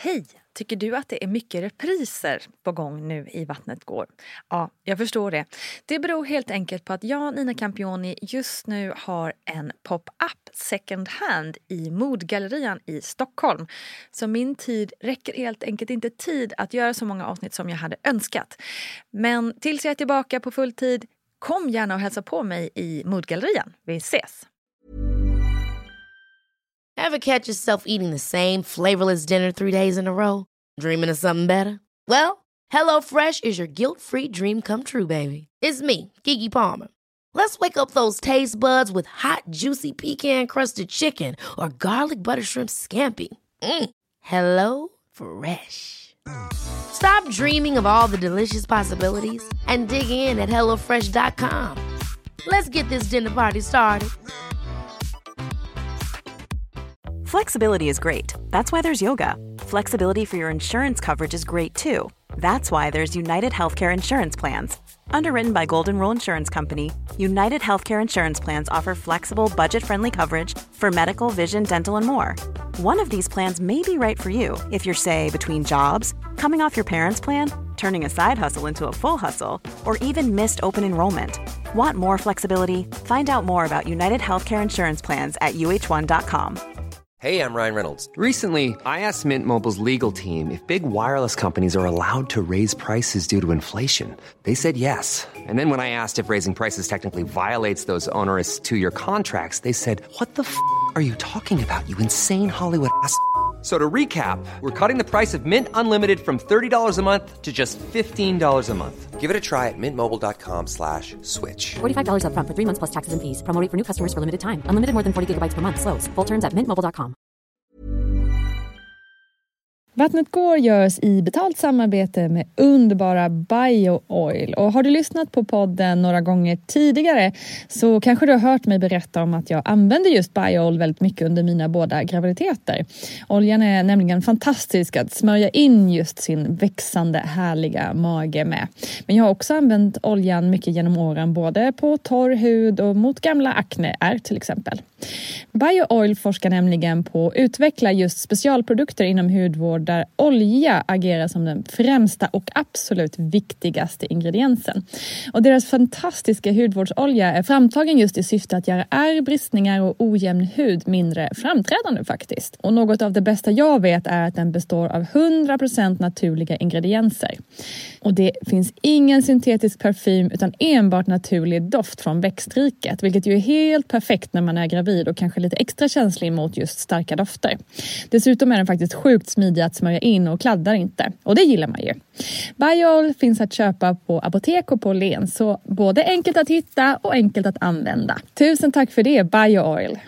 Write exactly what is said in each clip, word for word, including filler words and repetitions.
Hej! Tycker du att det är mycket repriser på gång nu i Vattnet går? Ja, jag förstår det. Det beror helt enkelt på att jag, Nina Campioni, just nu har en pop-up second hand i Modgallerian i Stockholm. Så min tid räcker helt enkelt inte tid att göra så många avsnitt som jag hade önskat. Men tills jag är tillbaka på full tid, kom gärna och hälsa på mig i Modgallerian. Vi ses! Ever catch yourself eating the same flavorless dinner three days in a row? Dreaming of something better? Well, HelloFresh is your guilt-free dream come true, baby. It's me, Keke Palmer. Let's wake up those taste buds with hot, juicy pecan-crusted chicken or garlic butter shrimp scampi. Mm. Hello Fresh. Stop dreaming of all the delicious possibilities and dig in at hello fresh dot com. Let's get this dinner party started. Flexibility is great. That's why there's yoga. Flexibility for your insurance coverage is great too. That's why there's United Healthcare Insurance Plans. Underwritten by Golden Rule Insurance Company, United Healthcare Insurance Plans offer flexible, budget-friendly coverage for medical, vision, dental, and more. One of these plans may be right for you if you're, say, between jobs, coming off your parents' plan, turning a side hustle into a full hustle, or even missed open enrollment. Want more flexibility? Find out more about United Healthcare Insurance Plans at U H one dot com. Hey, I'm Ryan Reynolds. Recently, I asked Mint Mobile's legal team if big wireless companies are allowed to raise prices due to inflation. They said yes. And then when I asked if raising prices technically violates those onerous two-year contracts, they said, what the f*** are you talking about, you insane Hollywood ass f- So to recap, we're cutting the price of Mint Unlimited from thirty dollars a month to just fifteen dollars a month. Give it a try at mintmobile.com slash switch. forty-five dollars up front for three months plus taxes and fees. Promo rate for new customers for limited time. Unlimited more than forty gigabytes per month. Slows full terms at mint mobile dot com. Vattnet går görs i betalt samarbete med underbara BioOil. Och har du lyssnat på podden några gånger tidigare så kanske du har hört mig berätta om att jag använder just BioOil väldigt mycket under mina båda graviditeter. Oljan är nämligen fantastisk att smörja in just sin växande härliga mage med. Men jag har också använt oljan mycket genom åren både på torr hud och mot gamla akneär till exempel. BioOil forskar nämligen på att utveckla just specialprodukter inom hudvård där olja agerar som den främsta och absolut viktigaste ingrediensen. Och deras fantastiska hudvårdsolja är framtagen just i syfte att göra ärr, bristningar och ojämn hud mindre framträdande faktiskt. Och något av det bästa jag vet är att den består av hundra procent naturliga ingredienser. Och det finns ingen syntetisk parfym utan enbart naturlig doft från växtriket, vilket ju är helt perfekt när man är gravid och kanske lite extra känslig mot just starka dofter. Dessutom är den faktiskt sjukt smidig att smörja in och kladdar inte. Och det gillar man ju. BioOil finns att köpa på apotek och på Len, så både enkelt att hitta och enkelt att använda. Tusen tack för det, BioOil!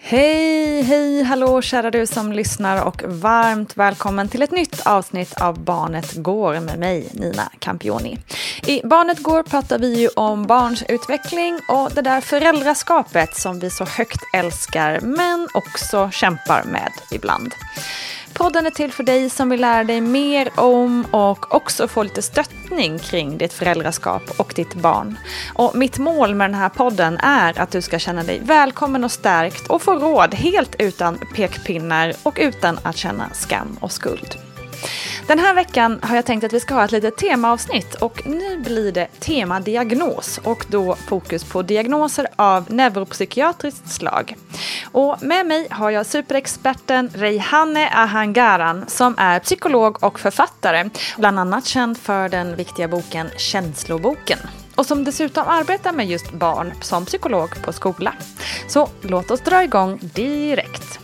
Hej, hej, hallå kära du som lyssnar och varmt välkommen till ett nytt avsnitt av Barnet går med mig, Nina Campioni. I Barnet går pratar vi ju om barns utveckling och det där föräldraskapet som vi så högt älskar men också kämpar med ibland. Podden är till för dig som vill lära dig mer om och också få lite stöttning kring ditt föräldraskap och ditt barn. Och mitt mål med den här podden är att du ska känna dig välkommen och stärkt och få råd helt utan pekpinnar och utan att känna skam och skuld. Den här veckan har jag tänkt att vi ska ha ett litet temaavsnitt och nu blir det tema diagnos och då fokus på diagnoser av neuropsykiatriskt slag. Och med mig har jag superexperten Reyhaneh Ahangaran som är psykolog och författare, bland annat känd för den viktiga boken Känsloboken. Och som dessutom arbetar med just barn som psykolog på skola. Så låt oss dra igång direkt.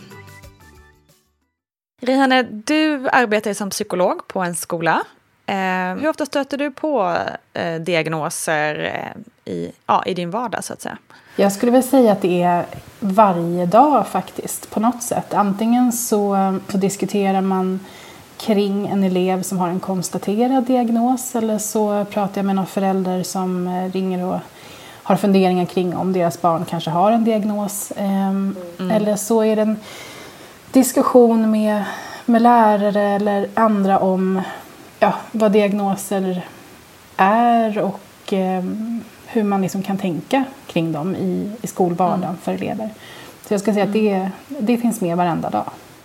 Reyhaneh, du arbetar som psykolog på en skola. Eh, hur ofta stöter du på eh, diagnoser eh, i, ja, i din vardag så att säga? Jag skulle väl säga att det är varje dag faktiskt på något sätt. Antingen så, så diskuterar man kring en elev som har en konstaterad diagnos eller så pratar jag med någon förälder som ringer och har funderingar kring om deras barn kanske har en diagnos. Eh, mm. Eller så är det en diskussion med, med lärare eller andra om ja, vad diagnoser är och eh, hur man liksom kan tänka kring dem i, i skolvardagen mm. för elever. Så jag ska säga att det, det finns med varenda dag.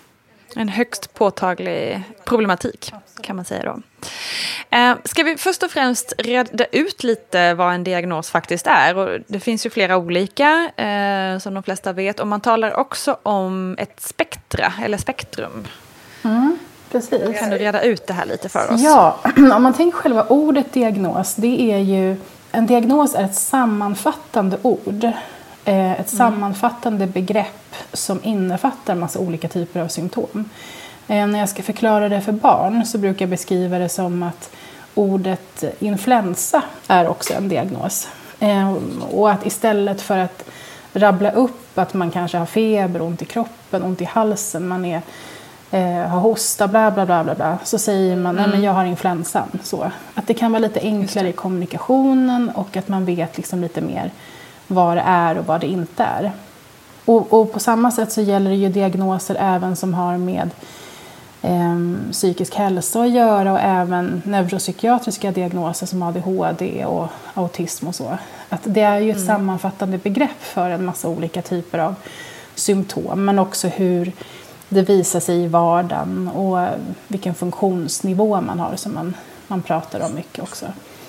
En högst påtaglig problematik kan man säga då. Eh, ska vi först och främst reda ut lite vad en diagnos faktiskt är? Och det finns ju flera olika eh, som de flesta vet. Och man talar också om ett spektra eller spektrum. Mm, precis. Kan du reda ut det här lite för oss? Ja, om man tänker själva ordet diagnos, det är ju, en diagnos är ett sammanfattande ord. Eh, ett mm. sammanfattande begrepp som innefattar en massa olika typer av symptom. Eh, när jag ska förklara det för barn så brukar jag beskriva det som att ordet influensa är också en diagnos. Eh, och att istället för att rabbla upp att man kanske har feber, ont i kroppen, ont i halsen, man är, eh, har hosta, bla bla bla bla, bla så säger man mm. nej men jag har influensan. Så, att det kan vara lite enklare i kommunikationen och att man vet liksom lite mer vad det är och vad det inte är. Och, och på samma sätt så gäller det ju diagnoser även som har med eh, psykisk hälsa att göra och även neuropsykiatriska diagnoser som A D H D och autism och så. Att det är ju ett mm. sammanfattande begrepp för en massa olika typer av symptom, men också hur det visar sig i vardagen och vilken funktionsnivå man har som man, man pratar om mycket också.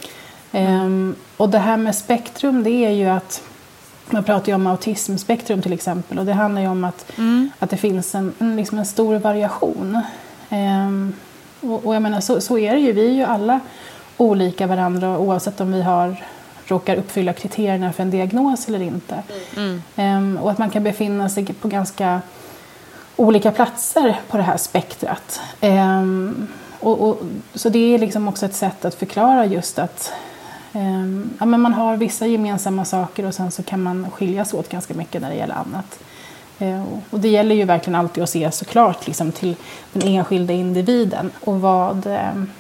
Mm. Um, och det här med spektrum, det är ju att man pratar ju om autismspektrum till exempel, och det handlar ju om att, mm. att det finns en, en, liksom en stor variation. Um, och, och jag menar, så, så är det ju, vi är ju alla olika varandra oavsett om vi har råkar uppfylla kriterierna för en diagnos eller inte. Mm. Um, och att man kan befinna sig på ganska olika platser på det här spektrat. Um, och, och, så det är liksom också ett sätt att förklara just att um, ja, men man har vissa gemensamma saker och sen så kan man skiljas åt ganska mycket när det gäller annat. Uh, och det gäller ju verkligen alltid att se såklart liksom till den enskilda individen och vad, um,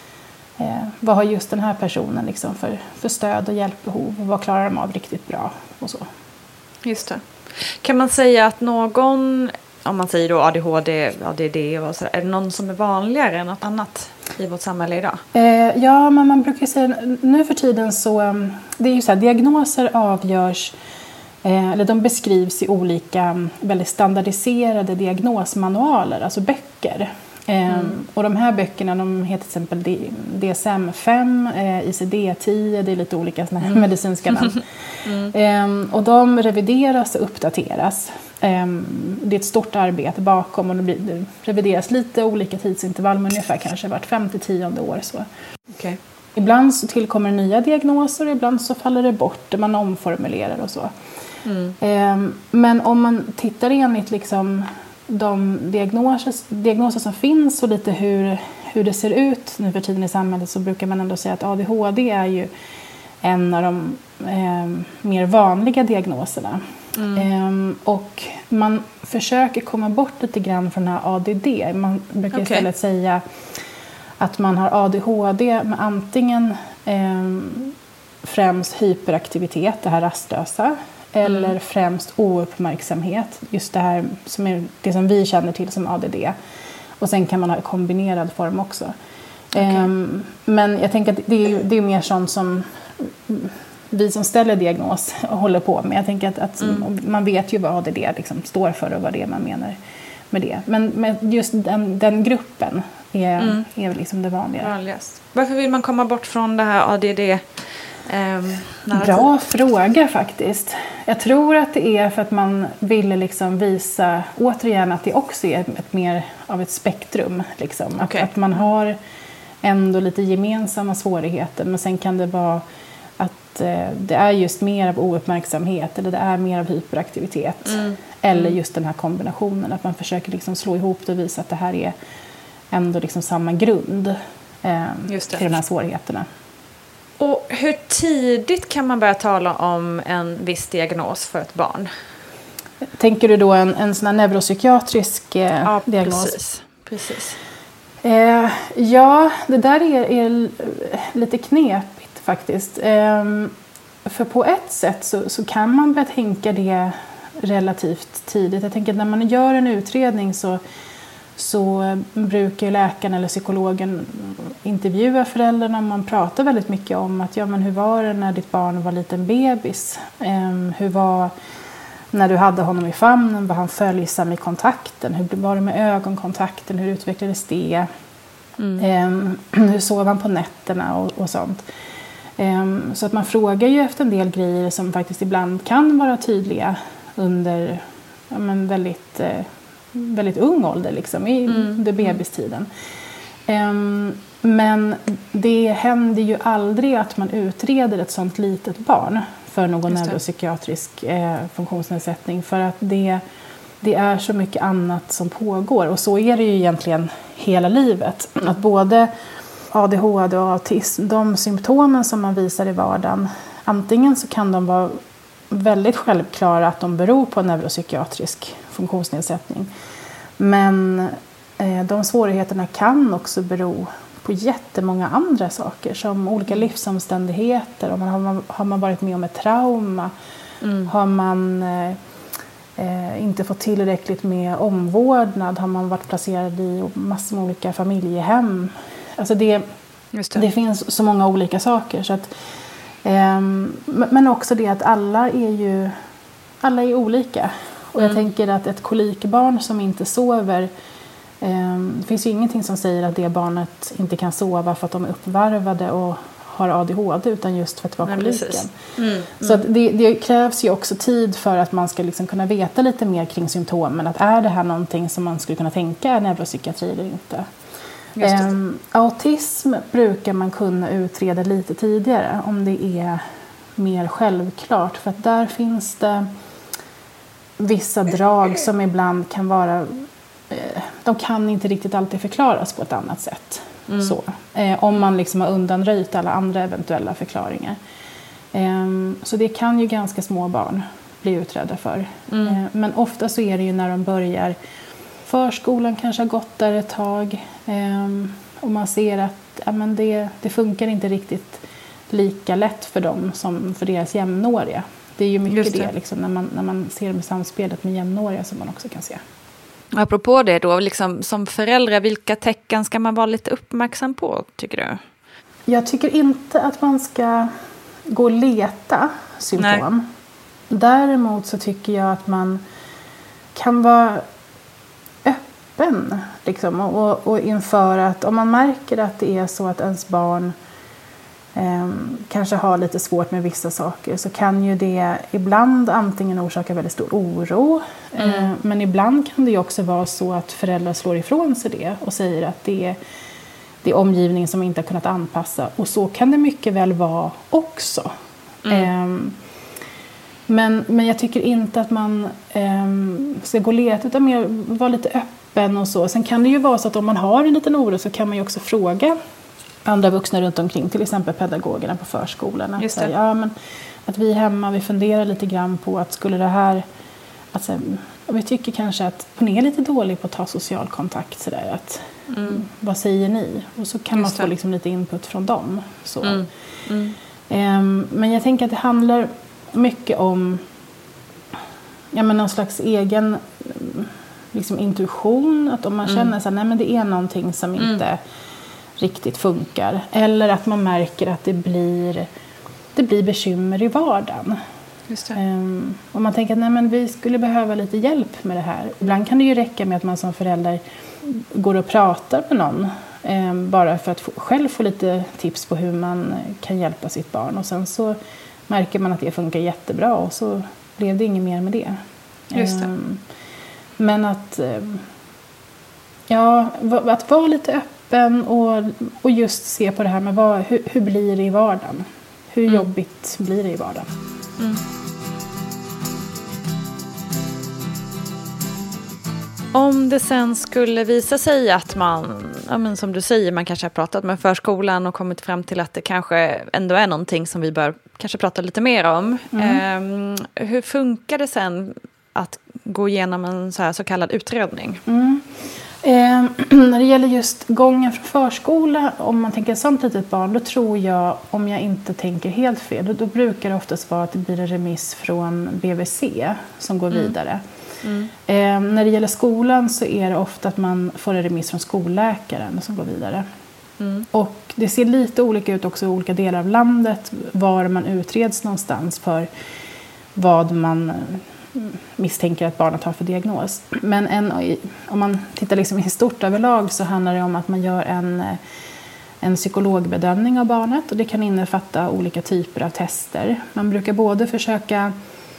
uh, vad har just den här personen liksom för, för stöd och hjälpbehov och vad klarar de av riktigt bra och så. Just det. Kan man säga att någon, om man säger då A D H D, A D D och så, är det någon som är vanligare än något annat i vårt samhälle idag? Eh, ja, men man brukar säga nu för tiden så, det är ju så här, diagnoser avgörs, eh, eller de beskrivs i olika väldigt standardiserade diagnosmanualer, alltså böcker. Eh, mm. Och de här böckerna, de heter till exempel D S M fem, eh, I C D tio, det är lite olika såna här mm. medicinska namn. mm. eh, och de revideras och uppdateras. Det är ett stort arbete bakom och det, blir, det revideras lite olika tidsintervall, men ungefär kanske vart femte tionde år. Så. Okay. Ibland så tillkommer nya diagnoser och ibland så faller det bort, man omformulerar och så. Mm. Men om man tittar enligt liksom de diagnoser, diagnoser som finns och lite hur, hur det ser ut nu för tiden i samhället, så brukar man ändå säga att A D H D är ju en av de eh, mer vanliga diagnoserna. Mm. Um, och man försöker komma bort lite grann från den här A D D. Man brukar okay. istället säga att man har A D H D med antingen um, främst hyperaktivitet, det här rastlösa, mm. eller främst ouppmärksamhet, just det här som är det som vi känner till som A D D. Och sen kan man ha en kombinerad form också. Okay. Um, men jag tänker att det är, det är mer sånt som vi som ställer diagnos håller på med. Jag tänker att, att mm. man vet ju vad A D D liksom står för och vad det är man menar med det. Men, men just den, den gruppen är, mm. är liksom det vanliga. Vanligast. Varför vill man komma bort från det här A D D? Um, Bra fråga faktiskt. Jag tror att det är för att man ville liksom visa återigen att det också är ett mer av ett spektrum. Liksom. Okay. Att, att man har ändå lite gemensamma svårigheter, men sen kan det vara att eh, det är just mer av ouppmärksamhet eller det är mer av hyperaktivitet. Mm. Eller just den här kombinationen, att man försöker liksom slå ihop det och visa att det här är ändå liksom samma grund eh, just det. Till de här svårigheterna. Och hur tidigt kan man börja tala om en viss diagnos för ett barn? Tänker du då en, en sån här neuropsykiatrisk eh, ja, diagnos? Precis. precis. Eh, ja, det där är, är lite knepigt faktiskt. Eh, för på ett sätt så, så kan man börja tänka det relativt tidigt. Jag tänker att när man gör en utredning så, så brukar läkaren eller psykologen intervjua föräldrarna. Man pratar väldigt mycket om att ja, men hur var det när ditt barn var liten bebis? Eh, hur var när du hade honom i famnen, var han följsam i kontakten? Hur var det med ögonkontakten? Hur utvecklades det? Mm. Eh, hur sov han på nätterna och, och sånt? Eh, så att man frågar ju efter en del grejer som faktiskt ibland kan vara tydliga under ja, men väldigt, eh, väldigt ung ålder, liksom, i, mm. under bebistiden. Eh, men det händer ju aldrig att man utreder ett sånt litet barn för någon neuropsykiatrisk eh, funktionsnedsättning, för att det, det är så mycket annat som pågår. Och så är det ju egentligen hela livet. Att både A D H D och autism, de symptomen som man visar i vardagen, antingen så kan de vara väldigt självklara att de beror på en neuropsykiatrisk funktionsnedsättning. Men eh, de svårigheterna kan också bero på jättemånga andra saker, som olika livsomständigheter. Om man, har, man, har man varit med om ett trauma? Mm. Har man eh, eh, inte fått tillräckligt med omvårdnad? Har man varit placerad i massor med olika familjehem? Alltså det, Just det. det finns så många olika saker. Så att, eh, men också det att alla är ju alla är olika. Och jag mm. tänker att ett kolikbarn som inte sover, det finns ju ingenting som säger att det barnet inte kan sova för att de är uppvarvade och har A D H D, utan just för att det var koliken. Mm, mm. Så att det, det krävs ju också tid för att man ska liksom kunna veta lite mer kring symptomen. Att är det här någonting som man skulle kunna tänka är neuropsykiatri eller inte? Um, autism brukar man kunna utreda lite tidigare om det är mer självklart. För att där finns det vissa drag som ibland kan vara... De kan inte riktigt alltid förklaras på ett annat sätt. Mm. Så, eh, om man liksom har undanröjt alla andra eventuella förklaringar. Eh, så det kan ju ganska små barn bli utredda för. Mm. Eh, men ofta så är det ju när de börjar... Förskolan kanske har gått där ett tag. Eh, och man ser att ja, men det, det funkar inte riktigt lika lätt för dem som för deras jämnåriga. Det är ju mycket det, det liksom, när, man, när man ser med samspelet med jämnåriga som man också kan se. Apropå det då, liksom, som föräldrar, vilka tecken ska man vara lite uppmärksam på, tycker du? Jag tycker inte att man ska gå och leta symptom. Nej. Däremot så tycker jag att man kan vara öppen liksom, och, och inför att om man märker att det är så att ens barn eh, kanske har lite svårt med vissa saker, så kan ju det ibland antingen orsaka väldigt stor oro. Mm. Eh, men ibland kan det ju också vara så att föräldrar slår ifrån sig det och säger att det är, det är omgivningen som inte har kunnat anpassa. Och så kan det mycket väl vara också. Mm. Eh, men, men jag tycker inte att man eh, ska gå och leta, utan mer vara lite öppen och så. Sen kan det ju vara så att om man har en liten oro så kan man ju också fråga andra vuxna runt omkring, till exempel pedagogerna på förskolan. Att, säga, ja, men, att vi hemma, vi funderar lite grann på att skulle det här... Alltså, vi tycker kanske att hon är lite dålig på att ta social kontakt. Så där, att, mm. Vad säger ni? Och så kan Just man få liksom lite input från dem. Så. Mm. Mm. Um, men jag tänker att det handlar mycket om ja, men någon slags egen liksom, intuition. Att om man mm. känner att nej, men det är någonting som mm. inte riktigt funkar. Eller att man märker att det blir, det blir bekymmer i vardagen. Just det. Um, och man tänker att nej, men vi skulle behöva lite hjälp med det här. Ibland kan det ju räcka med att man som förälder går och pratar med någon. Um, bara för att få, själv få lite tips på hur man kan hjälpa sitt barn. Och sen så märker man att det funkar jättebra. Och så blev det inget mer med det. Just det. Um, men att, um, ja, att vara lite öppen och, och just se på det här med vad, hur, hur blir det i vardagen. Hur mm. jobbigt blir det i vardagen. Mm. Om det sen skulle visa sig att man, ja men som du säger, man kanske har pratat med förskolan och kommit fram till att det kanske ändå är någonting som vi bör kanske prata lite mer om. Mm. Eh, hur funkar det sen att gå igenom en så här så kallad utredning? Mm. Eh, när det gäller just gången från förskola, om man tänker sånt litet barn, då tror jag, om jag inte tänker helt fel, då, då brukar det oftast vara att det blir en remiss från B V C som går mm. vidare. Mm. Eh, när det gäller skolan så är det ofta att man får en remiss från skolläkaren som går vidare. Mm. Och det ser lite olika ut också i olika delar av landet var man utreds någonstans för vad man misstänker att barnet har för diagnos. Men en, om man tittar liksom i stort överlag så handlar det om att man gör en, en psykologbedömning av barnet. Och det kan innefatta olika typer av tester. Man brukar både försöka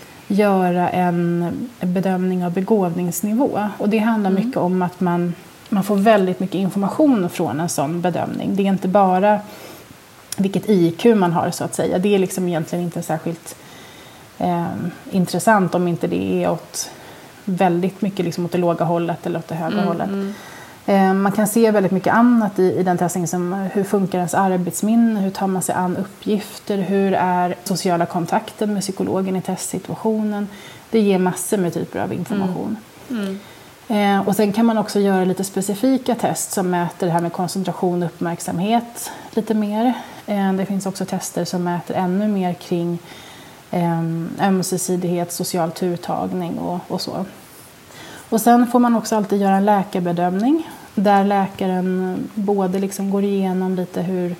göra en bedömning av begåvningsnivå. Och det handlar mm. mycket om att man, man får väldigt mycket information från en sån bedömning. Det är inte bara vilket I Q man har så att säga. Det är liksom egentligen inte särskilt eh, intressant om inte det är åt väldigt mycket liksom åt det låga hållet eller åt det höga mm, hållet. Mm. Eh, man kan se väldigt mycket annat i, i den testningen som hur funkar ens arbetsminne, hur tar man sig an uppgifter, hur är sociala kontakten med psykologen i testsituationen. Det ger massor med typer av information. Mm. Mm. Eh, och sen kan man också göra lite specifika test som mäter det här med koncentration och uppmärksamhet lite mer. Eh, det finns också tester som mäter ännu mer kring eh, ömsesidighet, social turtagning och, och så. Och sen får man också alltid göra en läkarbedömning där läkaren både liksom går igenom lite hur,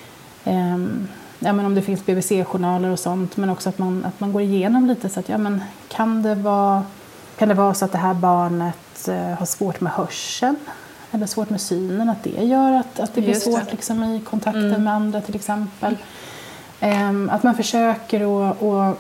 eh, ja, men om det finns B V C-journaler och sånt, men också att man, att man går igenom lite så att ja, men kan det vara, kan det vara så att det här barnet har svårt med hörseln eller svårt med synen, att det gör att, att det blir svårt det. Liksom, i kontakten mm. med andra till exempel. Um, att man försöker att, att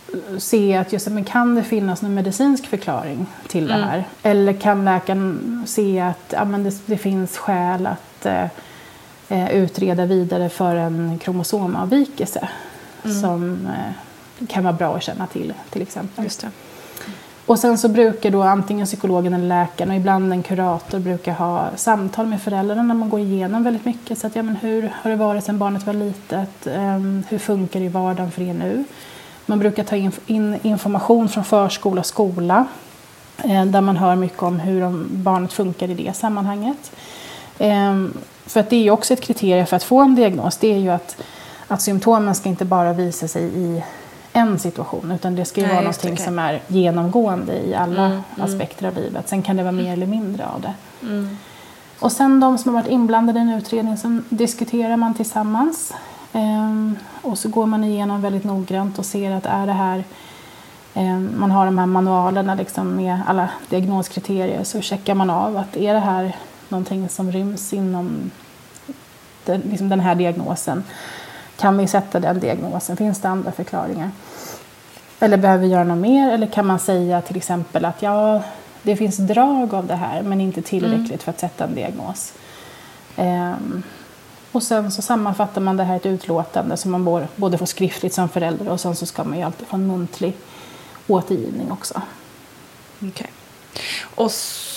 se att just, men kan det finnas någon medicinsk förklaring till mm. det här? Eller kan läkaren se att ja, men det, det finns skäl att uh, utreda vidare för en kromosomavvikelse mm. som uh, kan vara bra att känna till till exempel. Just det. Och sen så brukar då antingen psykologen eller läkaren och ibland en kurator brukar ha samtal med föräldrarna när man går igenom väldigt mycket. Så att, ja, men hur har det varit sedan barnet var litet? Um, hur funkar det i vardagen för er nu? Man brukar ta in, in information från förskola och skola. Eh, där man hör mycket om hur de, barnet funkar i det sammanhanget. Um, för att det är ju också ett kriterium för att få en diagnos. Det är ju att, att symptomen ska inte bara visa sig i en situation, utan det ska ju Nej, vara någonting okay. som är genomgående i alla mm, aspekter av livet. Sen kan det vara mer eller mindre av det. Mm. Och sen de som har varit inblandade i en utredning, som diskuterar man tillsammans. Ehm, och så går man igenom väldigt noggrant och ser att är det här, ehm, man har de här manualerna liksom med alla diagnoskriterier, så checkar man av att är det här någonting som ryms inom den, liksom den här diagnosen. Kan vi sätta den diagnosen? Finns det andra förklaringar? Eller behöver vi göra något mer? Eller kan man säga till exempel att ja, det finns drag av det här men inte tillräckligt mm. för att sätta en diagnos. Ehm, och sen så sammanfattar man det här i ett utlåtande som man både får skriftligt som förälder och sen så ska man ju alltid få en muntlig återgivning också. Okej. Okay. Och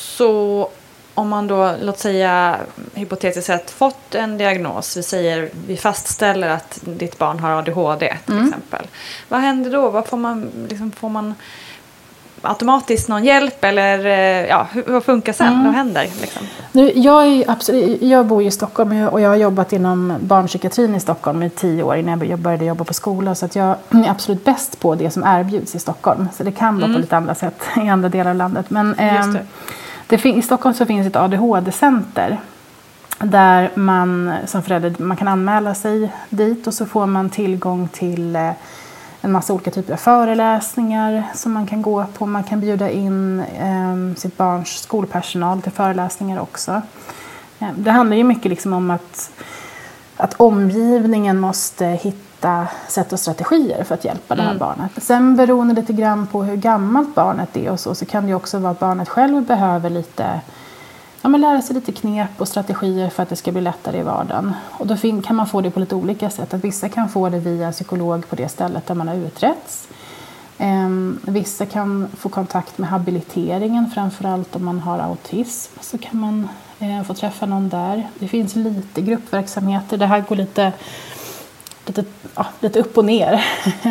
så om man då, låt säga hypotetiskt sett, fått en diagnos, vi säger, vi fastställer att ditt barn har A D H D till mm. exempel. Vad händer då? Vad får man, liksom, får man automatiskt någon hjälp eller ja, hur, vad funkar sen? Mm. Vad händer? Liksom? Nu, jag, är absolut, jag bor i Stockholm och jag har jobbat inom barnpsykiatrin i Stockholm i tio år innan jag började jobba på skola. Så att jag är absolut bäst på det som erbjuds i Stockholm. Så det kan vara mm. på lite andra sätt i andra delar av landet. Men, Just det. Eh, Det fin- I Stockholm så finns ett A D H D-center där man som förälder man kan anmäla sig dit och så får man tillgång till eh, en massa olika typer av föreläsningar som man kan gå på. Man kan bjuda in eh, sitt barns skolpersonal till föreläsningar också. Eh, det handlar ju mycket liksom om att, att omgivningen måste hitta sätt och strategier för att hjälpa mm. det här barnet. Sen beroende lite grann på hur gammalt barnet är och så, så kan det också vara att barnet själv behöver lite, ja, men lära sig lite knep och strategier för att det ska bli lättare i vardagen. Och då fin- kan man få det på lite olika sätt. Att vissa kan få det via psykolog på det stället där man har utretts. Um, vissa kan få kontakt med habiliteringen, framförallt om man har autism. Så kan man uh, få träffa någon där. Det finns lite gruppverksamheter. Det här går lite... Lite, ja, lite upp och ner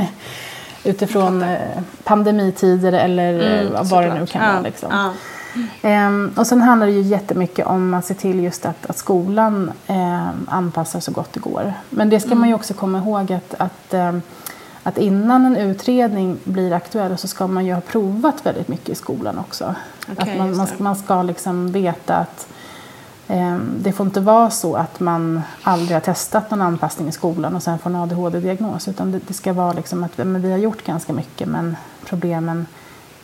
utifrån eh, pandemitider eller mm, vad det nu kan ja, vara. Liksom. Ja. Ehm, och sen handlar det ju jättemycket om att se till just att, att skolan eh, anpassar så gott det går. Men det ska mm. man ju också komma ihåg att, att, eh, att innan en utredning blir aktuell så ska man ju ha provat väldigt mycket i skolan också. Okay, att man, man, man ska liksom veta att det får inte vara så att man aldrig har testat någon anpassning i skolan och sen får en A D H D-diagnos. Utan det, det ska vara liksom att men vi har gjort ganska mycket men problemen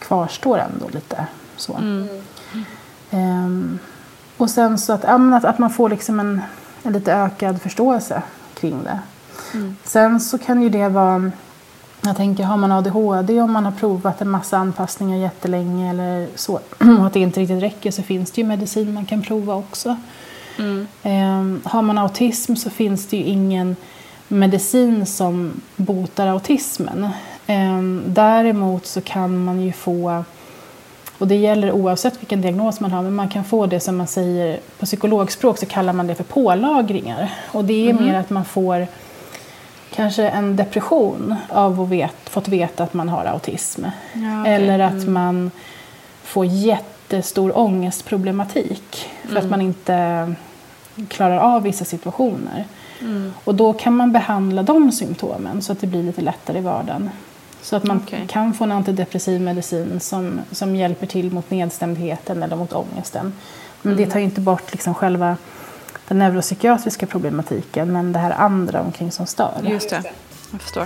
kvarstår ändå lite så. Mm. Um, och sen så att, att, att man får liksom en, en lite ökad förståelse kring det. Mm. Sen så kan ju det vara, jag tänker, har man A D H D, om man har provat en massa anpassningar jättelänge eller så, och att det inte riktigt räcker, så finns det ju medicin man kan prova också. Mm. Um, har man autism så finns det ju ingen medicin som botar autismen. Um, däremot så kan man ju få, och det gäller oavsett vilken diagnos man har, men man kan få det som man säger på psykologspråk, så kallar man det för pålagringar. Och det är mm. mer att man får kanske en depression av att vet, fått veta att man har autism. Ja, okay. Eller att mm. man får jättestor ångestproblematik för mm. att man inte klarar av vissa situationer. Mm. Och då kan man behandla de symptomen så att det blir lite lättare i vardagen. Så att man okay. kan få en antidepressiv medicin som, som hjälper till mot nedstämdheten eller mot ångesten. Men mm. det tar ju inte bort liksom själva den neuropsykiatriska problematiken, men det här andra omkring som stör. Just det, jag förstår.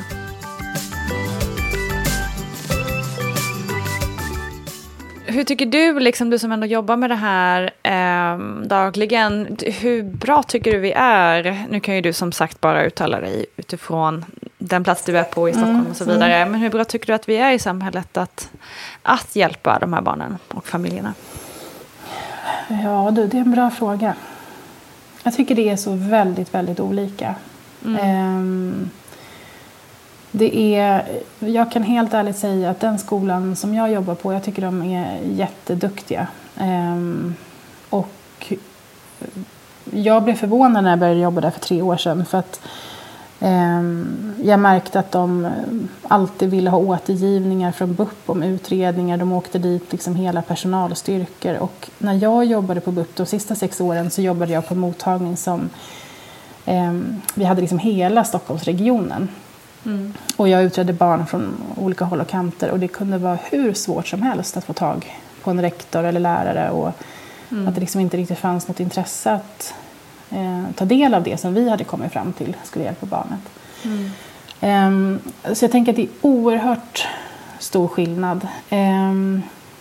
Hur tycker du, liksom du som ändå jobbar med det här eh, dagligen, hur bra tycker du vi är? Nu kan ju du som sagt bara uttala dig utifrån den plats du är på i Stockholm mm, och så vidare. Mm. Men hur bra tycker du att vi är i samhället att, att hjälpa de här barnen och familjerna? Ja, du, det är en bra fråga. Jag tycker det är så väldigt, väldigt olika. Mm. Um, det är, jag kan helt ärligt säga att den skolan som jag jobbar på, jag tycker de är jätteduktiga. Um, och jag blev förvånad när jag började jobba där för tre år sedan. För att um, jag märkte att de alltid ville ha återgivningar från B U P om utredningar. De åkte dit liksom hela personalstyrkor. Och när jag jobbade på B U P de sista sex åren så jobbade jag på mottagning som um, vi hade liksom hela Stockholmsregionen. Mm. Och jag utredde barn från olika håll och kanter, och det kunde vara hur svårt som helst att få tag på en rektor eller lärare, och mm. att det liksom inte riktigt fanns något intresse att eh, ta del av det som vi hade kommit fram till skulle hjälpa barnet. Mm. Um, så jag tänker att det är oerhört stor skillnad. Um,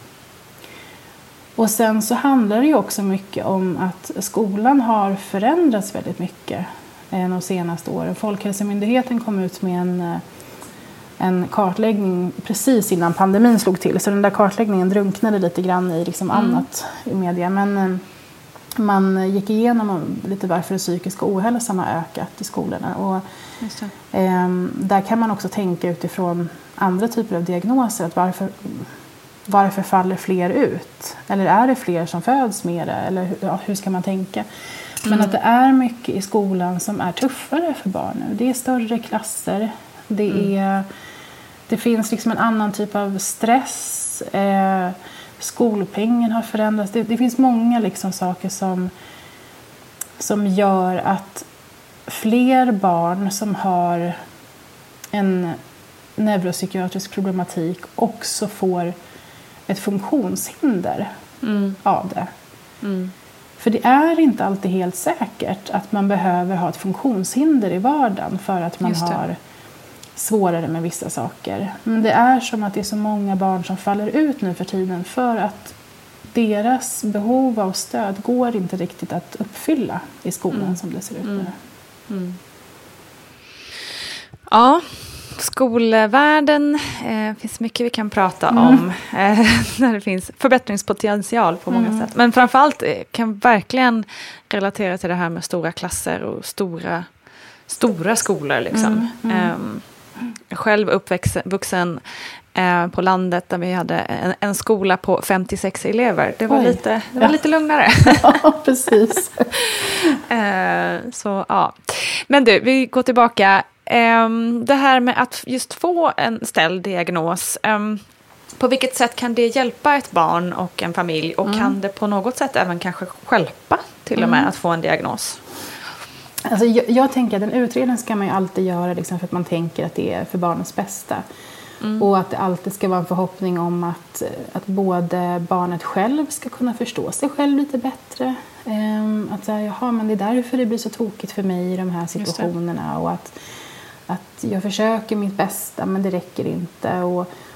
och sen så handlar det ju också mycket om att skolan har förändrats väldigt mycket de senaste åren. Folkhälsomyndigheten kom ut med en, en kartläggning precis innan pandemin slog till. Så den där kartläggningen drunknade lite grann i liksom mm. annat i media. Men man gick igenom lite varför den psykiska ohälsan har ökat i skolorna. Och, eh, där kan man också tänka utifrån andra typer av diagnoser. Att varför, varför faller fler ut? Eller är det fler som föds med det? Eller ja, hur ska man tänka? Men att det är mycket i skolan som är tuffare för barn nu. Det är större klasser. Det, är, mm. det finns liksom en annan typ av stress. Eh, skolpengen har förändrats. Det, det finns många liksom saker som, som gör att fler barn som har en neuropsykiatrisk problematik också får ett funktionshinder mm. av det. Mm. För det är inte alltid helt säkert att man behöver ha ett funktionshinder i vardagen för att man har svårare med vissa saker. Men det är som att det är så många barn som faller ut nu för tiden för att deras behov av stöd går inte riktigt att uppfylla i skolan mm. som det ser ut nu. Mm. Mm. Ja, skolvärlden eh, finns mycket vi kan prata mm. om eh, när det finns förbättringspotential på många mm. sätt. Men framförallt eh, kan verkligen relatera till det här med stora klasser och stora, stora skolor. Liksom. Mm. Mm. Eh, själv uppvuxen eh, på landet där vi hade en, en skola på femtiosex elever. Det var, lite, det var ja. lite lugnare. Ja, precis. eh, så, ja. Men du, vi går tillbaka. Um, det här med att just få en ställd diagnos, um, på vilket sätt kan det hjälpa ett barn och en familj, och mm. kan det på något sätt även kanske stjälpa till och med mm. att få en diagnos? Alltså, jag, jag tänker att en utredning ska man ju alltid göra liksom, för att man tänker att det är för barnets bästa. Mm. Och att det alltid ska vara en förhoppning om att, att både barnet själv ska kunna förstå sig själv lite bättre. Um, att säga, jaha, men det är därför det blir så tokigt för mig i de här situationerna. Och att Att jag försöker mitt bästa men det räcker inte. Och,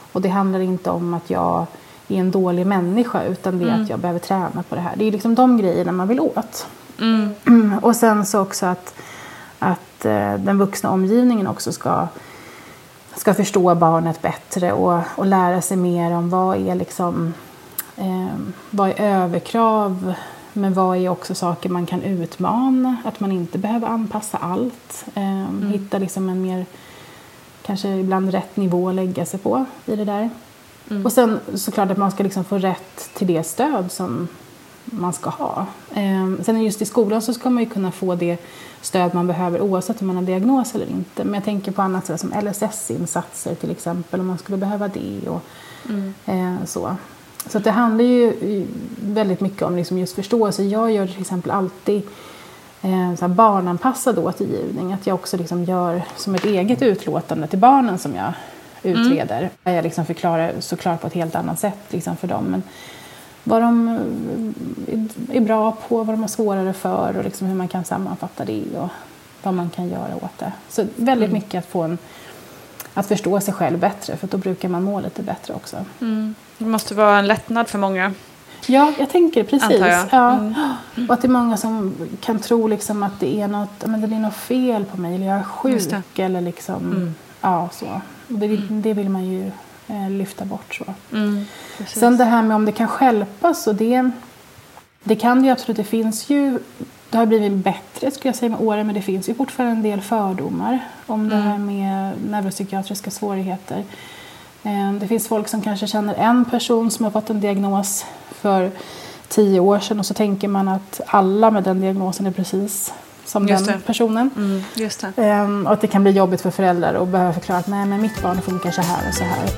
Och det handlar inte om att jag är en dålig människa, utan det är mm. att jag behöver träna på det här. Det är liksom de grejerna man vill åt. Mm. Och sen så också att, att eh, den vuxna omgivningen också ska, ska förstå barnet bättre och, och lära sig mer om vad är liksom eh, vad är överkrav, men vad är också saker man kan utmana, att man inte behöver anpassa allt. Eh, mm. Hitta liksom en mer, kanske ibland rätt nivå att lägga sig på i det där. Mm. Och sen såklart att man ska liksom få rätt till det stöd som man ska ha. Eh, sen just i skolan så ska man ju kunna få det stöd man behöver oavsett om man har diagnos eller inte. Men jag tänker på annat sätt som L S S-insatser till exempel, om man skulle behöva det och mm. eh, så. Så att det handlar ju väldigt mycket om liksom just förståelse. Jag gör till exempel alltid eh, så här barnanpassad återgivning. Att jag också liksom gör som ett eget utlåtande till barnen som jag utreder. Mm. Jag liksom förklarar såklart på ett helt annat sätt liksom för dem. Men vad de är bra på, vad de har svårare för och liksom hur man kan sammanfatta det och vad man kan göra åt det. Så väldigt mm. mycket att få en, att förstå sig själv bättre, för då brukar man må lite bättre också. Mm. Det måste vara en lättnad för många. Ja, jag tänker precis. Jag. Ja. Mm. Och att det är många som kan tro liksom att det är något, men det är något fel på mig eller jag är sjuk eller liksom, mm. ja så. Det, det vill man ju eh, lyfta bort så. Mm, sen det här med om det kan stjälpas, och det, det kan det ju absolut. Det finns ju, det har blivit bättre skulle jag säga med åren, men det finns ju fortfarande en del fördomar om mm. det här med neuropsykiatriska svårigheter. Eh, det finns folk som kanske känner en person som har fått en diagnos för tio år sedan och så tänker man att alla med den diagnosen är precis som just den det. personen. Mm, just det. Ehm, och att det kan bli jobbigt för föräldrar och behöva förklara att nej, men mitt barn funkar så här och så här.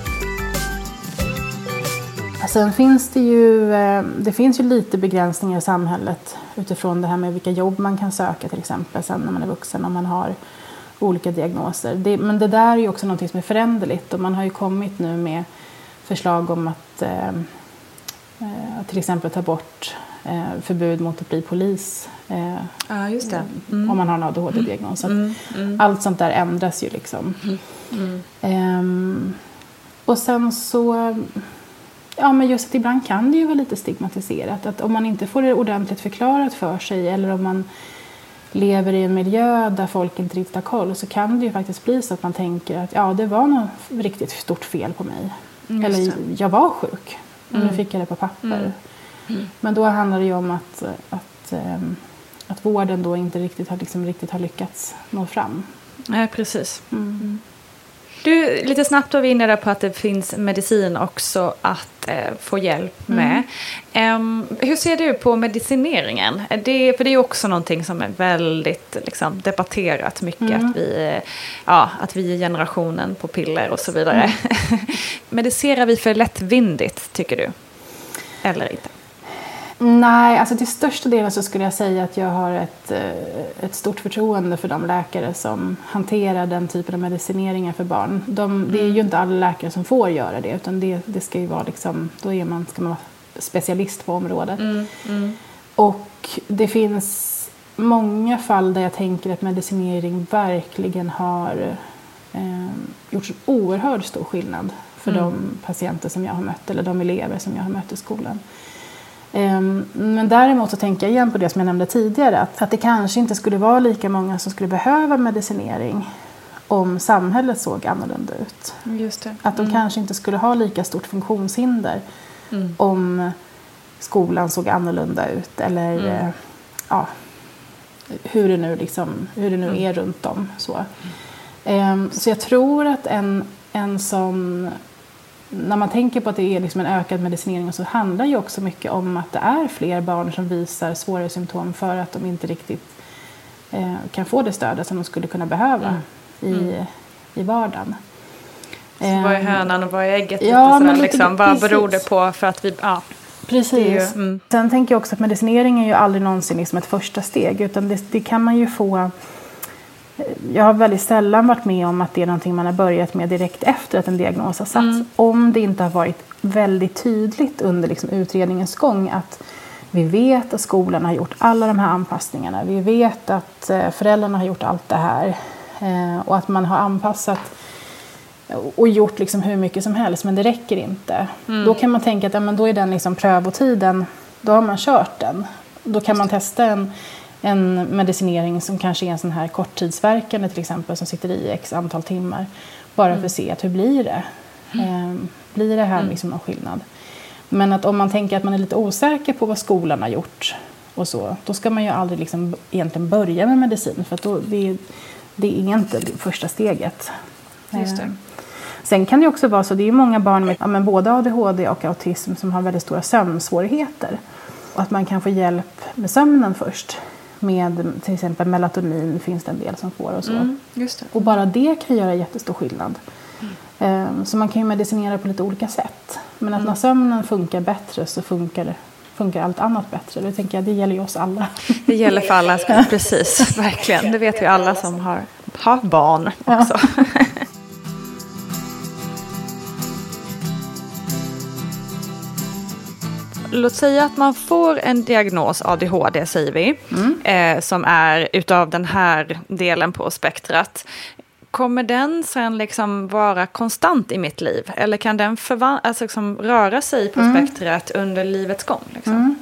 Sen finns det ju, det finns ju lite begränsningar i samhället utifrån det här med vilka jobb man kan söka till exempel sen när man är vuxen, om man har olika diagnoser. Det, men det där är ju också något som är föränderligt, och man har ju kommit nu med förslag om att eh, till exempel ta bort eh, förbud mot att bli polis. Eh, ja, just det. Mm. Om man har en A D H D-diagnos. Mm. Mm. Allt sånt där ändras ju liksom. Mm. Mm. Eh, och sen så, ja men just att ibland kan det ju vara lite stigmatiserat. Att om man inte får det ordentligt förklarat för sig, eller om man lever i en miljö där folk inte riktigt har koll, så kan det ju faktiskt bli så att man tänker att ja, det var något riktigt stort fel på mig. Mm, eller jag var sjuk. Och mm. nu fick jag det på papper. Mm. Mm. Men då handlar det ju om att, att, ähm, att vården då inte riktigt har, liksom, riktigt har lyckats nå fram. Ja, precis. Mm. Du, lite snabbt var vi inne där på att det finns medicin också att eh, få hjälp med. Mm. Um, hur ser du på medicineringen? Det, för det är ju också någonting som är väldigt liksom, debatterat mycket. Mm. Att, vi, ja, att vi är generationen på piller och så vidare. Mm. Medicerar vi för lättvindigt, tycker du? Eller inte? Nej, alltså till största delen så skulle jag säga att jag har ett, ett stort förtroende för de läkare som hanterar den typen av medicineringar för barn. De, mm. Det är ju inte alla läkare som får göra det, utan det, det ska ju vara liksom, då är man, ska man vara specialist på området. Mm. Mm. Och det finns många fall där jag tänker att medicinering verkligen har eh, gjort så oerhört stor skillnad för mm. de patienter som jag har mött, eller de elever som jag har mött i skolan. Men däremot så tänker jag igen på det som jag nämnde tidigare, att, att det kanske inte skulle vara lika många som skulle behöva medicinering om samhället såg annorlunda ut. Just det. Att de mm. kanske inte skulle ha lika stort funktionshinder mm. om skolan såg annorlunda ut, eller mm. ja, hur det nu, liksom, hur det nu mm. är runt om. Så, mm. så jag tror att en, en sån... När man tänker på att det är liksom en ökad medicinering, så handlar det ju också mycket om att det är fler barn som visar svårare symptom för att de inte riktigt eh, kan få det stödet som de skulle kunna behöva mm. i, mm. i vardagen. Så vad är hönan och vad är ägget? Ja, lite sådär, liksom. Vad beror det på? För att vi, ja. Precis. Ju, mm. Sen tänker jag också att medicinering är ju aldrig någonsin liksom ett första steg, utan det, det kan man ju få... Jag har väldigt sällan varit med om att det är någonting man har börjat med direkt efter att en diagnos har satts. Mm. Om det inte har varit väldigt tydligt under liksom utredningens gång att vi vet att skolan har gjort alla de här anpassningarna. Vi vet att föräldrarna har gjort allt det här. Och att man har anpassat och gjort liksom hur mycket som helst, men det räcker inte. Mm. Då kan man tänka att ja, men då är den liksom prövotiden, då har man kört den. Då kan man testa en, en medicinering som kanske är en sån här korttidsverkande till exempel, som sitter i x antal timmar. Bara mm. för att se att hur blir det? Mm. Eh, blir det här mm. liksom någon skillnad? Men att om man tänker att man är lite osäker på vad skolan har gjort och så, då ska man ju aldrig liksom egentligen börja med medicin, för att då, det, det är inte det första steget. Just det. Sen kan det också vara så, det är många barn med ja, men både A D H D och autism som har väldigt stora sömnsvårigheter. Och att man kan få hjälp med sömnen först. Med till exempel melatonin finns det en del som får och så. Mm, just det. Och bara det kan göra jättestor skillnad. Mm. Så man kan ju medicinera på lite olika sätt. Men att mm. när sömnen funkar bättre så funkar, funkar allt annat bättre. Det tänker jag, det gäller ju oss alla. Det gäller för alla, precis. Verkligen. Det vet vi alla som har, har barn också. Ja. Låt säga att man får en diagnos A D H D, säger vi, mm. eh, som är utav den här delen på spektrat. Kommer den sen liksom vara konstant i mitt liv? Eller kan den förvan- alltså liksom röra sig på mm. spektrat under livets gång? Liksom? Mm.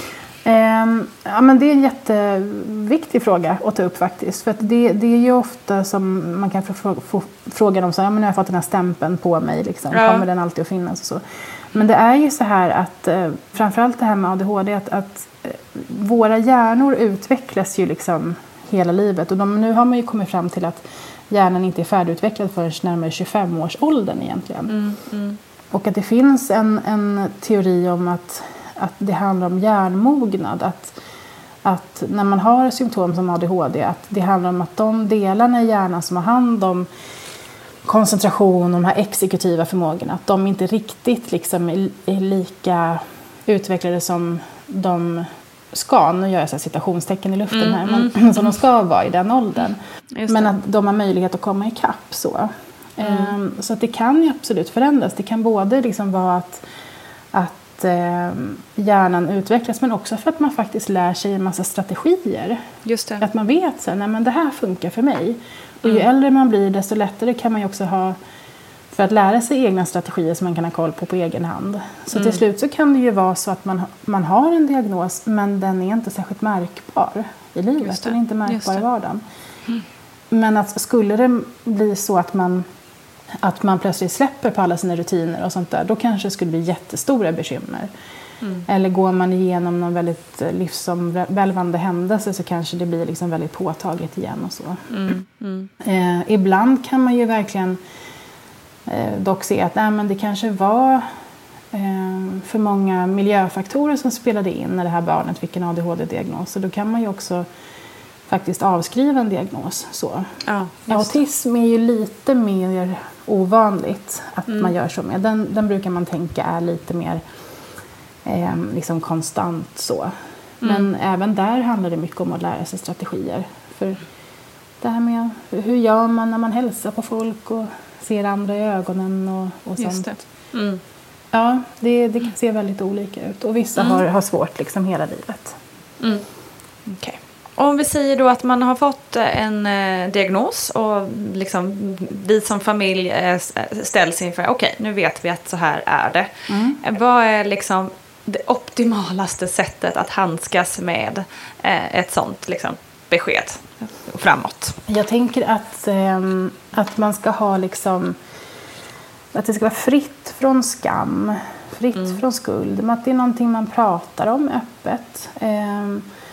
Eh, ja, men det är en jätteviktig fråga att ta upp faktiskt. För att det, det är ju ofta som man kan få, få, få frågan om så, ja, men nu har jag fått den här stämpeln på mig. Liksom. Ja. Kommer den alltid att finnas och så? Men det är ju så här att, eh, framförallt det här med A D H D, att, att eh, våra hjärnor utvecklas ju liksom hela livet. Och de, nu har man ju kommit fram till att hjärnan inte är färdigutvecklad förrän närmare tjugofem-årsåldern egentligen. Mm, mm. Och att det finns en, en teori om att, att det handlar om hjärnmognad. Att, att när man har symptom som A D H D, att det handlar om att de delarna i hjärnan som har hand om koncentration och de här exekutiva förmågorna, att de inte riktigt liksom är, är lika utvecklade som de ska, nu gör jag så här citationstecken i luften mm, här, men mm, som de ska vara i den åldern. Men att de har möjlighet att komma ikapp så. Mm. Um, så att det kan ju absolut förändras. Det kan både liksom vara att, att um, hjärnan utvecklas, men också för att man faktiskt lär sig en massa strategier. Just det. Att man vet så här, nej men det här funkar för mig. Och ju äldre man blir, desto lättare kan man ju också ha för att lära sig egna strategier som man kan ha koll på på egen hand. Så mm. till slut så kan det ju vara så att man, man har en diagnos, men den är inte särskilt märkbar i livet. Den är inte märkbar i vardagen. Mm. Men att skulle det bli så att man, att man plötsligt släpper på alla sina rutiner och sånt där, då kanske det skulle bli jättestora bekymmer. Mm. Eller går man igenom någon väldigt livsomvälvande händelse, så kanske det blir liksom väldigt påtagligt igen och så. Mm. Mm. Eh, ibland kan man ju verkligen eh, dock se att nej, men det kanske var eh, för många miljöfaktorer som spelade in när det här barnet fick en A D H D-diagnos. Så då kan man ju också faktiskt avskriva en diagnos. Så. Ja, autism är ju lite mer ovanligt att mm. man gör så med. Den, den brukar man tänka är lite mer Eh, liksom konstant så. Mm. Men även där handlar det mycket om att lära sig strategier. För det här med hur gör man när man hälsar på folk och ser andra i ögonen och, och sånt. Just det. Mm. Ja, det, det kan se väldigt olika ut. Och vissa mm. har, har svårt liksom hela livet. Mm. Okay. Om vi säger då att man har fått en eh, diagnos och liksom vi som familj eh, ställs inför, okej, okay, nu vet vi att så här är det. Mm. Vad är liksom det optimalaste sättet att handskas med eh, ett sånt liksom, besked framåt? Jag tänker att, eh, att man ska ha liksom, att det ska vara fritt från skam, fritt mm. från skuld. Men att det är någonting man pratar om öppet. Eh,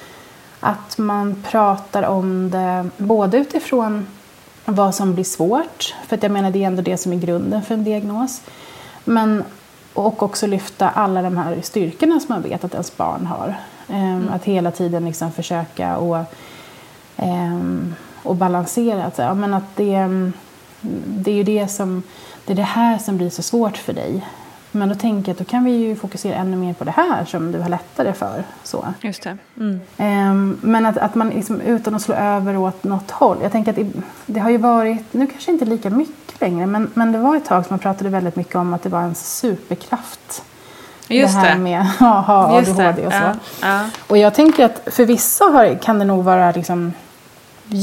Att man pratar om det både utifrån vad som blir svårt. För att jag menar det är ändå det som är grunden för en diagnos. Men, och också lyfta alla de här styrkorna som man vet att ens barn har. Mm. Att hela tiden liksom försöka och, och balansera. Att, ja, men att det, det är ju det som, det är det här som blir så svårt för dig. Men då tänker jag att då kan vi ju fokusera ännu mer på det här som du har lättare för. Så. Just det. Mm. Um, men att, att man liksom, utan att slå över åt något håll. Jag tänker att det, det har ju varit, nu kanske inte lika mycket längre. Men, men det var ett tag som man pratade väldigt mycket om att det var en superkraft. Just det här det. med att ha A D H D och så. Ja. Ja. Och jag tänker att för vissa har, kan det nog vara liksom jätte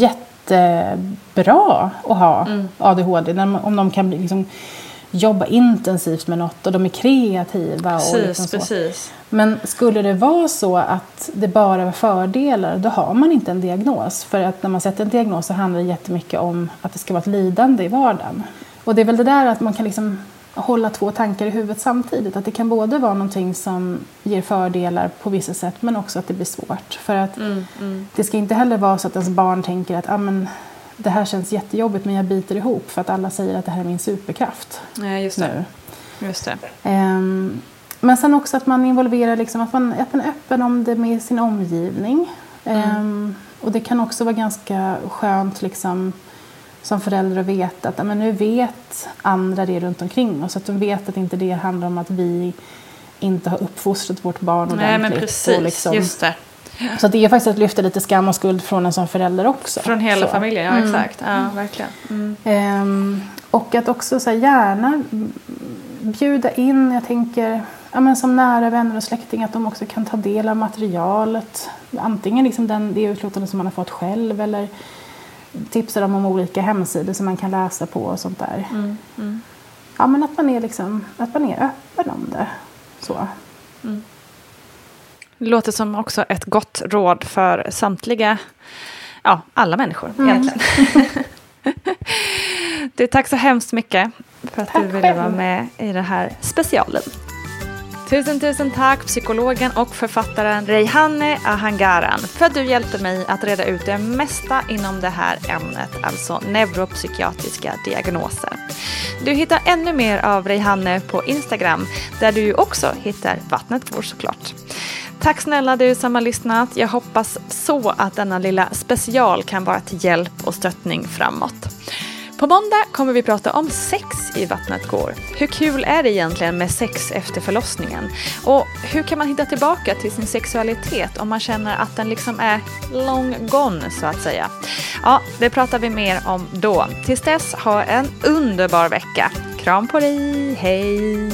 jättebra att ha mm. A D H D. När, om de kan liksom jobba intensivt med något och de är kreativa. Precis, och liksom så. Precis. Men skulle det vara så att det bara var fördelar, då har man inte en diagnos. För att när man sätter en diagnos så handlar det jättemycket om att det ska vara ett lidande i vardagen. Och det är väl det där att man kan liksom hålla två tankar i huvudet samtidigt. Att det kan både vara någonting som ger fördelar på vissa sätt, men också att det blir svårt. För att mm, mm. det ska inte heller vara så att ens barn tänker att ah, men, det här känns jättejobbigt men jag biter ihop för att alla säger att det här är min superkraft. Ja, just det. Nu. Just det. Um, men sen också att man involverar, liksom, att, man, att man är öppen om det med sin omgivning. Mm. Um, och det kan också vara ganska skönt liksom, som förälder att veta att men nu vet andra det runt omkring oss. Så att de vet att inte det handlar om att vi inte har uppfostrat vårt barn ordentligt. Nej, men precis. Och liksom, just det. Så det är faktiskt att lyfta lite skam och skuld från en som förälder också. Från hela så. familjen, ja mm. exakt. Ja, verkligen. Mm. Um, och att också så här, gärna bjuda in, jag tänker, ja, men som nära vänner och släktingar, att de också kan ta del av materialet. Antingen liksom den, det utlåtande som man har fått själv eller tipsa dem om olika hemsidor som man kan läsa på och sånt där. Mm. Mm. Ja, men att man är, liksom, att man är öppen om det. Så. Mm. Det låter som också ett gott råd för samtliga, ja, alla människor mm. egentligen. Du, tack så hemskt mycket för att tack du ville själv. Vara med i den här specialen. Tusen, tusen tack psykologen och författaren Reyhaneh Ahangaran för att du hjälpte mig att reda ut det mesta inom det här ämnet, alltså neuropsykiatriska diagnoser. Du hittar ännu mer av Reyhaneh på Instagram, där du ju också hittar Vattnet vår såklart. Tack snälla du som har lyssnat. Jag hoppas så att denna lilla special kan vara till hjälp och stöttning framåt. På måndag kommer vi prata om sex i Vattnet går. Hur kul är det egentligen med sex efter förlossningen? Och hur kan man hitta tillbaka till sin sexualitet om man känner att den liksom är long gone så att säga? Ja, det pratar vi mer om då. Tills dess, ha en underbar vecka. Kram på dig, hej!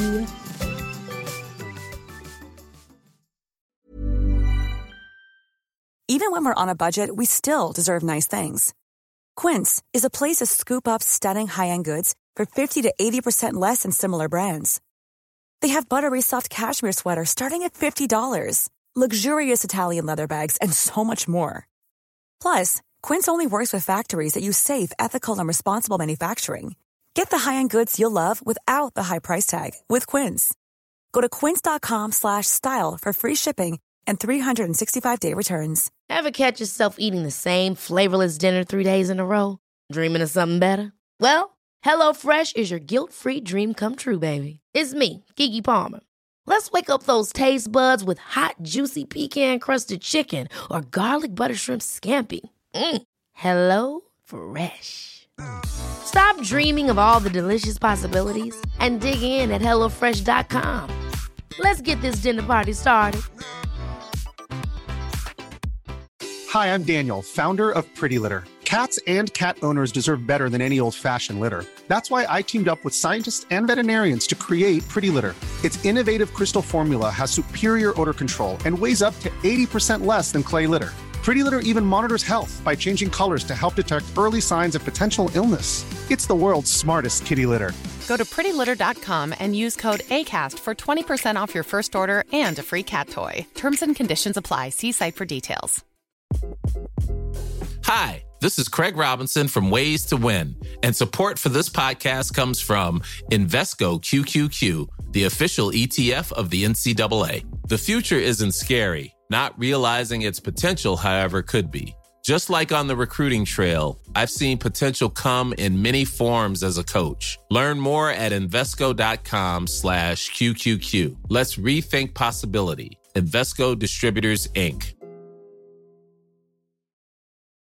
Even when we're on a budget, we still deserve nice things. Quince is a place to scoop up stunning high-end goods for fifty to eighty percent less than similar brands. They have buttery soft cashmere sweaters starting at fifty dollars, luxurious Italian leather bags, and so much more. Plus, Quince only works with factories that use safe, ethical, and responsible manufacturing. Get the high-end goods you'll love without the high price tag with Quince. Go to quince.com slash style for free shipping and three sixty-five day returns. Ever catch yourself eating the same flavorless dinner three days in a row? Dreaming of something better? Well, HelloFresh is your guilt-free dream come true, baby. It's me, Keke Palmer. Let's wake up those taste buds with hot, juicy pecan-crusted chicken or garlic butter shrimp scampi. Mm. Hello Fresh. Stop dreaming of all the delicious possibilities and dig in at hello fresh dot com. Let's get this dinner party started. Hi, I'm Daniel, founder of Pretty Litter. Cats and cat owners deserve better than any old-fashioned litter. That's why I teamed up with scientists and veterinarians to create Pretty Litter. Its innovative crystal formula has superior odor control and weighs up to eighty percent less than clay litter. Pretty Litter even monitors health by changing colors to help detect early signs of potential illness. It's the world's smartest kitty litter. Go to pretty litter dot com and use code ACAST for twenty percent off your first order and a free cat toy. Terms and conditions apply. See site for details. Hi, this is Craig Robinson from Ways to Win, and support for this podcast comes from Invesco Q Q Q, the official E T F of the N C double A. The future isn't scary. Not realizing its potential, however, could be. Just like on the recruiting trail, I've seen potential come in many forms as a coach. Learn more at Invesco.com slash QQQ. Let's rethink possibility. Invesco Distributors, Incorporated.